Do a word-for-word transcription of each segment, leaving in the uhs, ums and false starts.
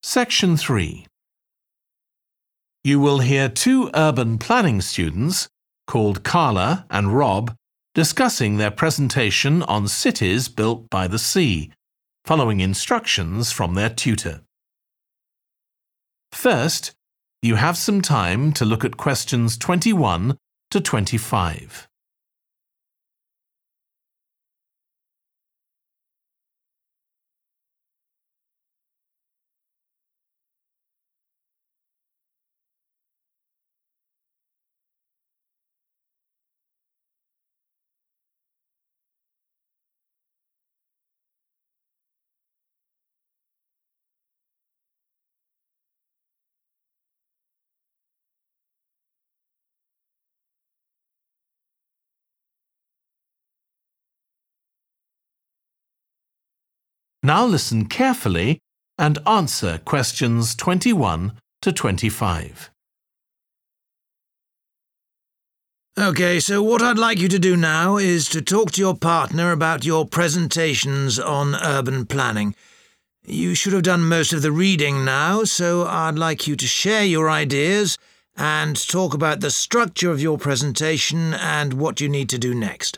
Section three. You will hear two urban planning students, called Carla and Rob, discussing their presentation on cities built by the sea, following instructions from their tutor. First, you have some time to look at questions twenty-one to twenty-five. Now listen carefully and answer questions twenty-one to twenty-five. OK, so what I'd like you to do now is to talk to your partner about your presentations on urban planning. You should have done most of the reading now, so I'd like you to share your ideas and talk about the structure of your presentation and what you need to do next.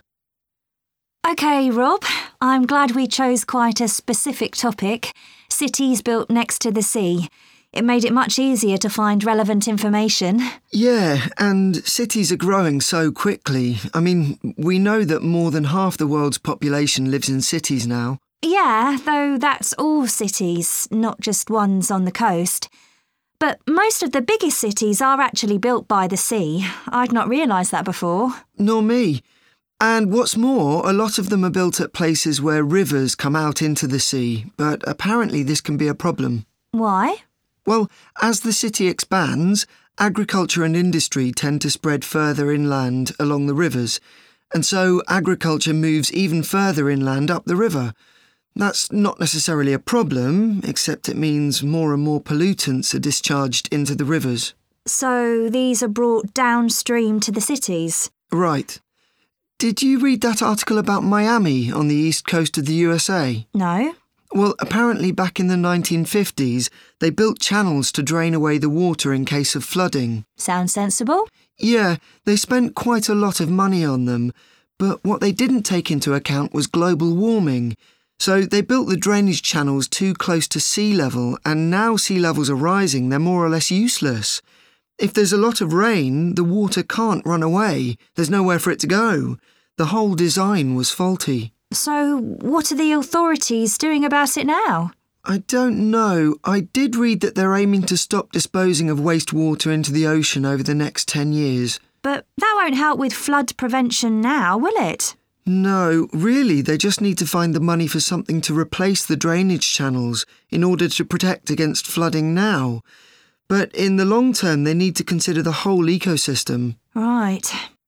OK, Rob, I'm glad we chose quite a specific topic, cities built next to the sea. It made it much easier to find relevant information. Yeah, and cities are growing so quickly. I mean, we know that more than half the world's population lives in cities now. Yeah, though that's all cities, not just ones on the coast. But most of the biggest cities are actually built by the sea. I'd not realised that before. Nor me. And what's more, a lot of them are built at places where rivers come out into the sea, but apparently this can be a problem. Why? Well, as the city expands, agriculture and industry tend to spread further inland along the rivers, and so agriculture moves even further inland up the river. That's not necessarily a problem, except it means more and more pollutants are discharged into the rivers. So these are brought downstream to the cities? Right. Did you read that article about Miami on the east coast of the U S A? No. Well, apparently back in the nineteen fifties, they built channels to drain away the water in case of flooding. Sounds sensible. Yeah, they spent quite a lot of money on them, but what they didn't take into account was global warming. So they built the drainage channels too close to sea level, and now sea levels are rising, they're more or less useless. If there's a lot of rain, the water can't run away. There's nowhere for it to go. The whole design was faulty. So what are the authorities doing about it now? I don't know. I did read that they're aiming to stop disposing of wastewater into the ocean over the next ten years. But that won't help with flood prevention now, will it? No, really, they just need to find the money for something to replace the drainage channels in order to protect against flooding now. But in the long term, they need to consider the whole ecosystem. Right.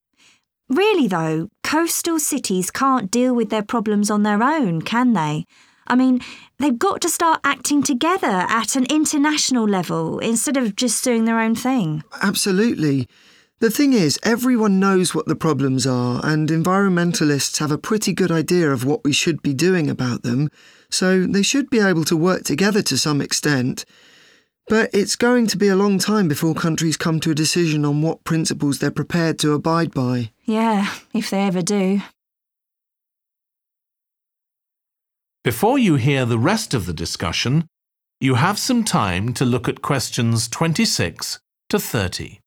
Really, though, coastal cities can't deal with their problems on their own, can they? I mean, they've got to start acting together at an international level instead of just doing their own thing. Absolutely. The thing is, everyone knows what the problems are, and environmentalists have a pretty good idea of what we should be doing about them, so they should be able to work together to some extent. But it's going to be a long time before countries come to a decision on what principles they're prepared to abide by. Yeah, if they ever do. Before you hear the rest of the discussion, you have some time to look at questions twenty-six to thirty.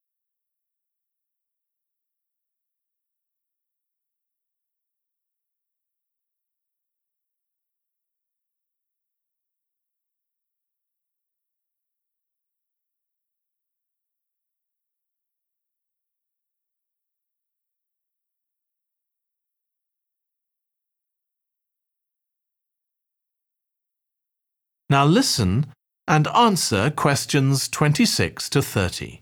Now listen and answer questions twenty-six to thirty.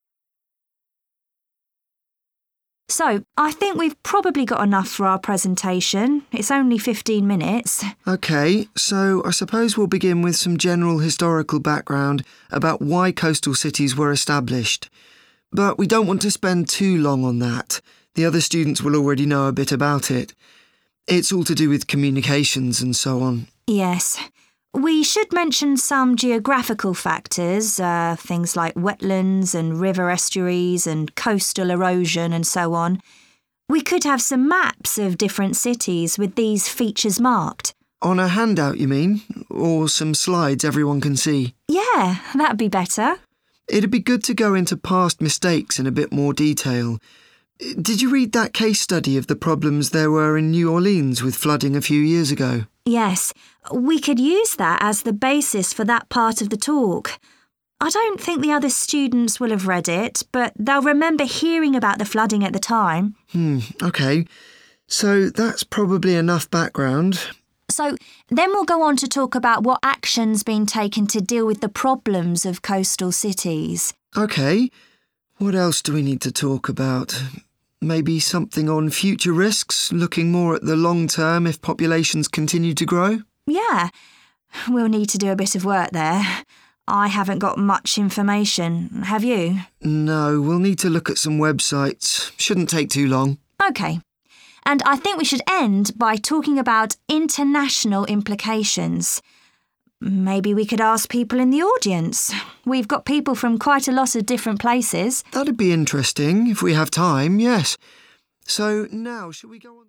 So, I think we've probably got enough for our presentation. It's only fifteen minutes. OK, so I suppose we'll begin with some general historical background about why coastal cities were established. But we don't want to spend too long on that. The other students will already know a bit about it. It's all to do with communications and so on. Yes. We should mention some geographical factors, uh, things like wetlands and river estuaries and coastal erosion and so on. We could have some maps of different cities with these features marked. On a handout, you mean? Or some slides everyone can see? Yeah, that'd be better. It'd be good to go into past mistakes in a bit more detail. Did you read that case study of the problems there were in New Orleans with flooding a few years ago? Yes, we could use that as the basis for that part of the talk. I don't think the other students will have read it, but they'll remember hearing about the flooding at the time. Hmm, OK. So that's probably enough background. So then we'll go on to talk about what action's been taken to deal with the problems of coastal cities. OK. What else do we need to talk about? Maybe something on future risks, looking more at the long term if populations continue to grow? Yeah, we'll need to do a bit of work there. I haven't got much information, have you? No, we'll need to look at some websites. Shouldn't take too long. OK. And I think we should end by talking about international implications. Maybe we could ask people in the audience. We've got people from quite a lot of different places. That'd be interesting, if we have time, yes. So now, shall we go on?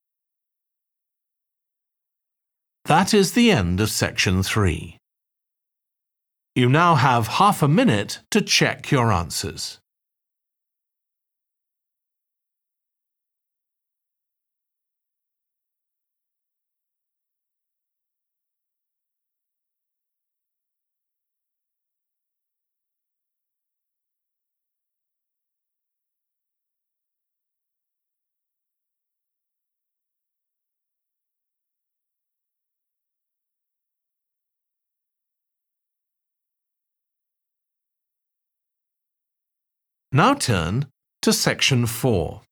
That is the end of section three. You now have half a minute to check your answers. Now turn to section four.